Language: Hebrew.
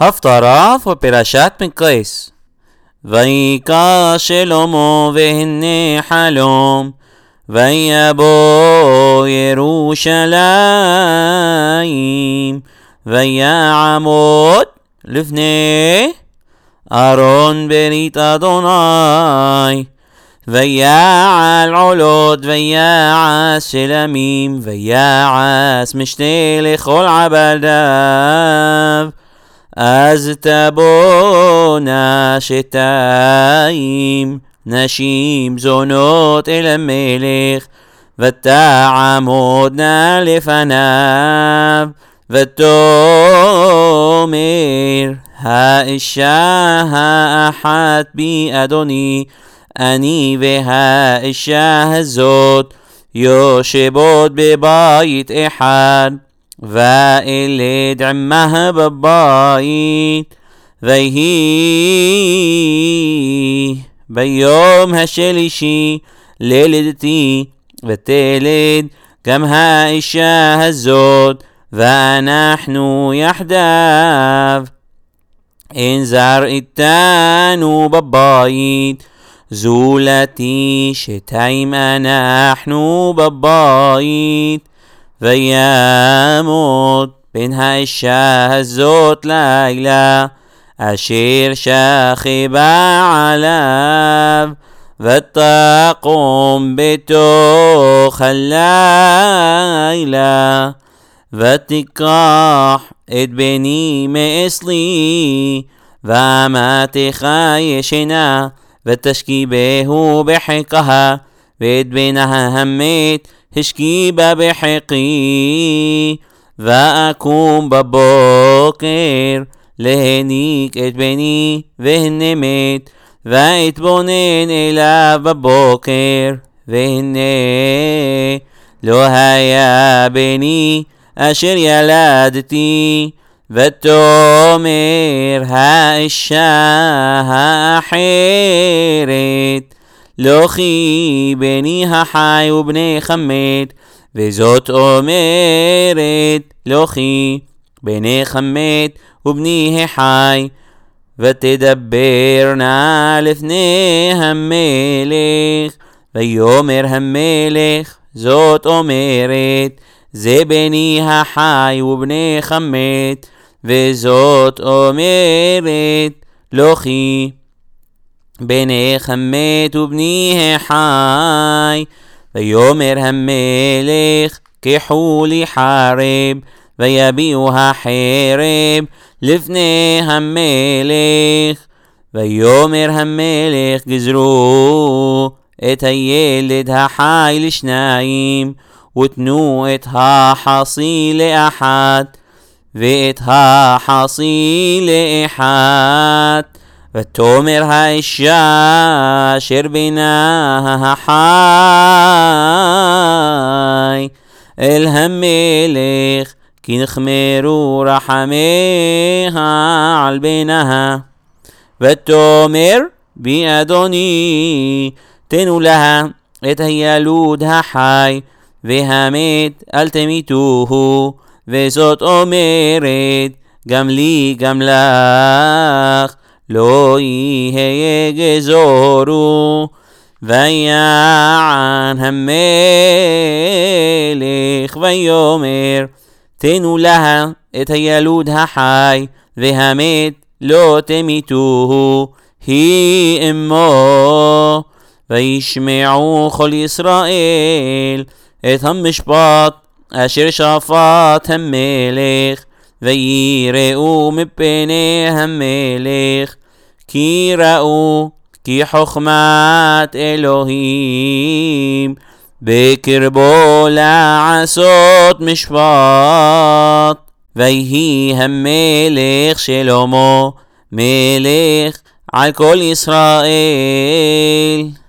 הפטרה ופרשת מקייס. ויקרא שלמה והנה חלום, ויבוא ירושלים, ויעמוד לפני ארון ברית אדוני, ויעל עולות ויעש שלמים, ויעש משתה לכל עבדיו. אז תבואנה שתיים נשים זונות אל המלך, ותעמודנה לפניו, ותאמר האישה האחת בי אדוני, אני והאישה הזאת יושבות בבית אחד, ואלד עמה בבית. ויהי ביום השלישי ללדתי, ותלד גם האישה הזאת, ואנחנו יחדיו. אין זר איתנו בבית, זולתי שתיים אנחנו בבית. וימות בן האישה הזאת לילה, אשר שכבה עליו, ותקום בתוך הלילה, ותיקח את בני מאסלי, ואמתך ישנה, ותשכיבהו בחיקה, ואת בנה המת השכיבה בחיקי. ואקום בבוקר להניק את בני, והנה מת, ואתבונן אליו בבוקר, והנה לא היה בני אשר ילדתי. ותאמר האישה האחרת, לא כי בני החי ובני חמת, וזאת אומרת לא כי בני חמת ובני החי. ותדברנה לפני המלך, ויאמר המלך, זאת אומרת זה בני החי ובני חמת, וזאת אומרת לא כי בני חמת ובני החי. ויאמר המלך, קחו לי חרב, ויביאו החרב לפני המלך. ויאמר המלך, גזרו את הילד החי לשניים, ותנו את החסי לאחת, ואת החסי לאחת. ותאמר האישה אשר בנה החי אל המלך, כי נחמרו רחמיה על בנה. ותאמר בי אדוני, תנו לה את הילוד החי, והמת אל תמיתוהו. וזאת אומרת גם לי גם לך, לא יהיה גזורו. ויען המלך ויאמר, תנו לה את הילוד החי, והמת לא תמיתוהו, היא אמו. וישמעו כל ישראל את המשפט אשר שפט המלך, ויראו מפני המלך, כי ראו כי חוכמת אלוהים בקרבו לעשות משפט. ויהי המלך שלמה מלך על כל ישראל.